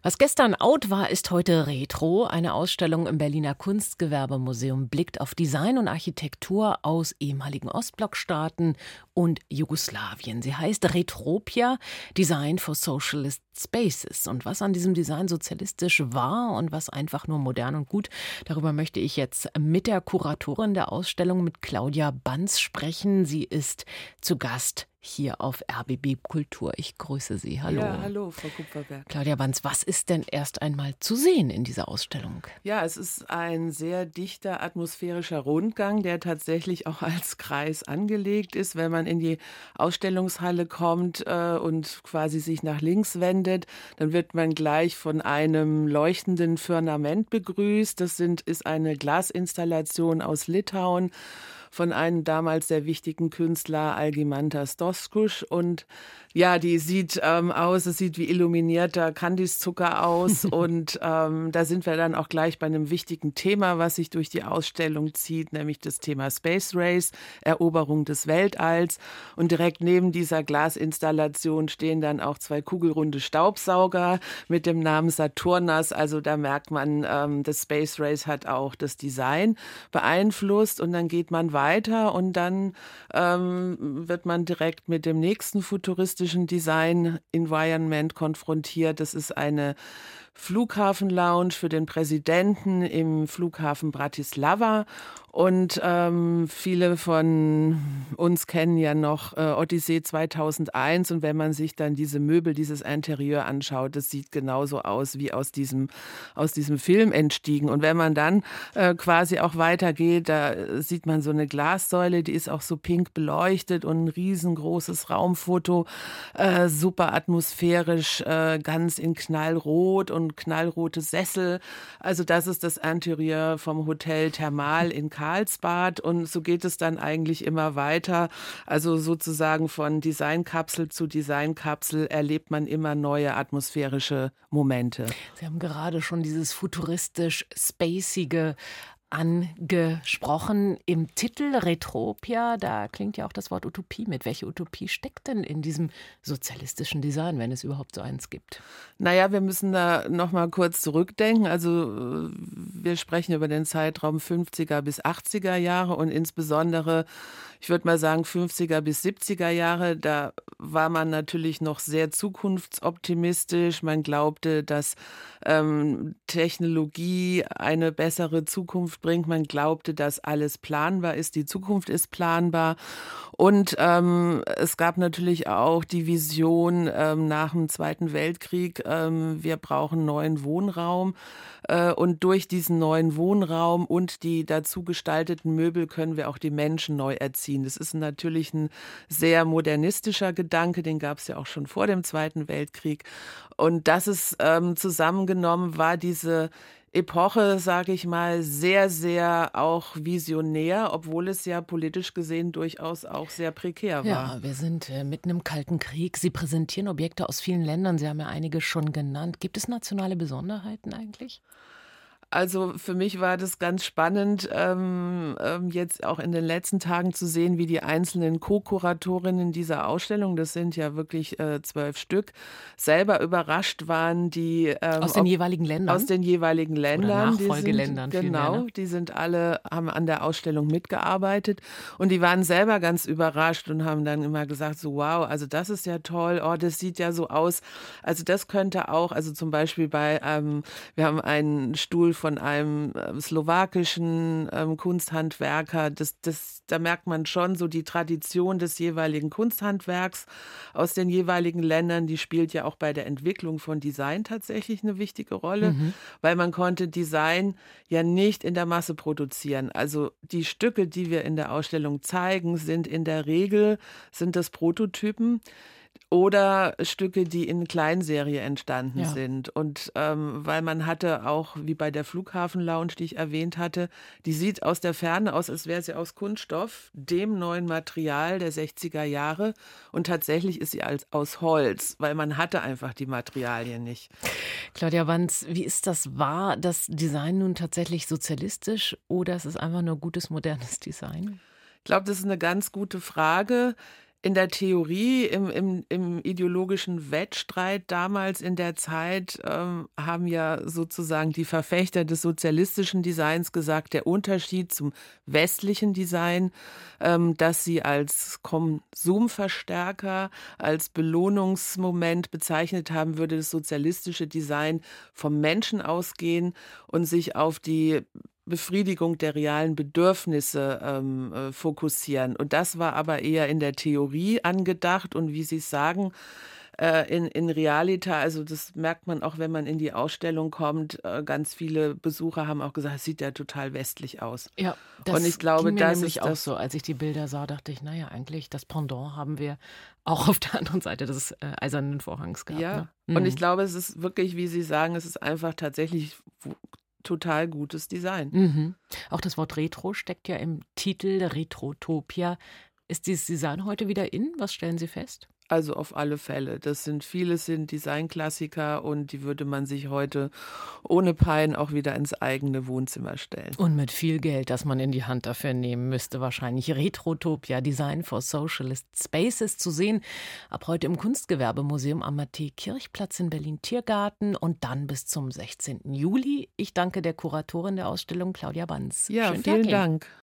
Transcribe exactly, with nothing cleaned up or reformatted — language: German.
Was gestern out war, ist heute Retro. Eine Ausstellung im Berliner Kunstgewerbemuseum blickt auf Design und Architektur aus ehemaligen Ostblockstaaten und Jugoslawien. Sie heißt Retropia, Design for Socialist Spaces. Und was an diesem Design sozialistisch war und was einfach nur modern und gut, darüber möchte ich jetzt mit der Kuratorin der Ausstellung, mit Claudia Banz, sprechen. Sie ist zu Gast hier auf R B B Kultur. Ich grüße Sie. Hallo. Ja, hallo, Frau Kupferberg. Claudia Banz, was ist denn erst einmal zu sehen in dieser Ausstellung? Ja, es ist ein sehr dichter atmosphärischer Rundgang, der tatsächlich auch als Kreis angelegt ist. Wenn man in die Ausstellungshalle kommt äh, und quasi sich nach links wendet, dann wird man gleich von einem leuchtenden Firmament begrüßt. Das sind, ist eine Glasinstallation aus Litauen von einem damals sehr wichtigen Künstler, Algimantas Stoskuš. Und ja, die sieht ähm, aus, es sieht wie illuminierter Kandiszucker aus. Und ähm, da sind wir dann auch gleich bei einem wichtigen Thema, was sich durch die Ausstellung zieht, nämlich das Thema Space Race, Eroberung des Weltalls. Und direkt neben dieser Glasinstallation stehen dann auch zwei kugelrunde Staubsauger mit dem Namen Saturnas. Also da merkt man, ähm, das Space Race hat auch das Design beeinflusst. Und dann geht man weiter und dann ähm, wird man direkt mit dem nächsten futuristischen Design-Environment konfrontiert. Das ist eine Flughafen-Lounge für den Präsidenten im Flughafen Bratislava. Und ähm, viele von uns kennen ja noch äh, Odyssee zweitausendeins. Und wenn man sich dann diese Möbel, dieses Interieur anschaut, das sieht genauso aus wie aus diesem, aus diesem Film entstiegen. Und wenn man dann äh, quasi auch weitergeht, da sieht man so eine Glassäule, die ist auch so pink beleuchtet und ein riesengroßes Raumfoto, äh, super atmosphärisch, äh, ganz in knallrot und knallrote Sessel. Also das ist das Interieur vom Hotel Thermal in Karlsbad und so geht es dann eigentlich immer weiter. Also sozusagen von Designkapsel zu Designkapsel erlebt man immer neue atmosphärische Momente. Sie haben gerade schon dieses futuristisch-spacige angesprochen. Im Titel Retropia, da klingt ja auch das Wort Utopie mit. Welche Utopie steckt denn in diesem sozialistischen Design, wenn es überhaupt so eins gibt? Naja, wir müssen da noch mal kurz zurückdenken. Also wir sprechen über den Zeitraum fünfziger bis achtziger Jahre und insbesondere, ich würde mal sagen, fünfziger bis siebziger Jahre. Da war man natürlich noch sehr zukunftsoptimistisch. Man glaubte, dass ähm, Technologie eine bessere Zukunft bringt. Man glaubte, dass alles planbar ist. Die Zukunft ist planbar. Und ähm, es gab natürlich auch die Vision ähm, nach dem Zweiten Weltkrieg, ähm, wir brauchen neuen Wohnraum. Äh, und durch diesen neuen Wohnraum und die dazu gestalteten Möbel können wir auch die Menschen neu erziehen. Das ist natürlich ein sehr modernistischer Gedanke, den gab es ja auch schon vor dem Zweiten Weltkrieg. Und das ist ähm, zusammengenommen, war diese Epoche, sage ich mal, sehr, sehr auch visionär, obwohl es ja politisch gesehen durchaus auch sehr prekär war. Ja, wir sind äh, mitten im Kalten Krieg. Sie präsentieren Objekte aus vielen Ländern. Sie haben ja einige schon genannt. Gibt es nationale Besonderheiten eigentlich? Also für mich war das ganz spannend, ähm, ähm, jetzt auch in den letzten Tagen zu sehen, wie die einzelnen Co-Kuratorinnen dieser Ausstellung, das sind ja wirklich äh, zwölf Stück, selber überrascht waren, die ähm, aus den ob, jeweiligen Ländern? Aus den jeweiligen Ländern. Oder Nachfolgeländern. Die sind, genau, die sind alle, haben an der Ausstellung mitgearbeitet und die waren selber ganz überrascht und haben dann immer gesagt, so wow, also das ist ja toll, oh, das sieht ja so aus, also das könnte auch, also zum Beispiel bei, ähm, wir haben einen Stuhl von einem äh, slowakischen ähm, Kunsthandwerker. Das, das, da merkt man schon so die Tradition des jeweiligen Kunsthandwerks aus den jeweiligen Ländern. Die spielt ja auch bei der Entwicklung von Design tatsächlich eine wichtige Rolle, mhm. weil man konnte Design ja nicht in der Masse produzieren. Also die Stücke, die wir in der Ausstellung zeigen, sind in der Regel, sind das Prototypen, oder Stücke, die in Kleinserie entstanden ja. sind. Und ähm, weil man hatte auch, wie bei der Flughafen-Lounge, die ich erwähnt hatte, die sieht aus der Ferne aus, als wäre sie aus Kunststoff, dem neuen Material der sechziger Jahre. Und tatsächlich ist sie als, aus Holz, weil man hatte einfach die Materialien nicht. Claudia Banz, wie ist das? War das Design nun tatsächlich sozialistisch oder ist es einfach nur gutes, modernes Design? Ich glaube, das ist eine ganz gute Frage. In der Theorie, im im im ideologischen Wettstreit damals in der Zeit, ähm, haben ja sozusagen die Verfechter des sozialistischen Designs gesagt, der Unterschied zum westlichen Design, ähm, dass sie als Konsumverstärker, als Belohnungsmoment bezeichnet haben, würde das sozialistische Design vom Menschen ausgehen und sich auf die Befriedigung der realen Bedürfnisse, ähm, äh, fokussieren. Und das war aber eher in der Theorie angedacht und wie Sie es sagen, äh, in in Realita, also das merkt man auch, wenn man in die Ausstellung kommt, äh, ganz viele Besucher haben auch gesagt: „Es sieht ja total westlich aus." Ja, Und ich das glaube, ging mir das nämlich ist auch das. so. Als ich die Bilder sah, dachte ich: „Na ja, eigentlich das Pendant haben wir auch auf der anderen Seite des, äh, Eisernen Vorhangs gehabt“, Ja, ne? und ich Mhm. glaube, es ist wirklich, wie Sie sagen, es ist einfach tatsächlich w total gutes Design. Mhm. Auch das Wort Retro steckt ja im Titel Retrotopia. Ist dieses Design heute wieder in? Was stellen Sie fest? Also, auf alle Fälle. Das sind vieles sind Designklassiker und die würde man sich heute ohne Pein auch wieder ins eigene Wohnzimmer stellen. Und mit viel Geld, das man in die Hand dafür nehmen müsste wahrscheinlich. Retrotopia, Design for Socialist Spaces zu sehen. Ab heute im Kunstgewerbemuseum am Matthäi-Kirchplatz in Berlin-Tiergarten und dann bis zum sechzehnten Juli. Ich danke der Kuratorin der Ausstellung, Claudia Banz. Ja, Schönen Tag vielen Ihnen. Dank.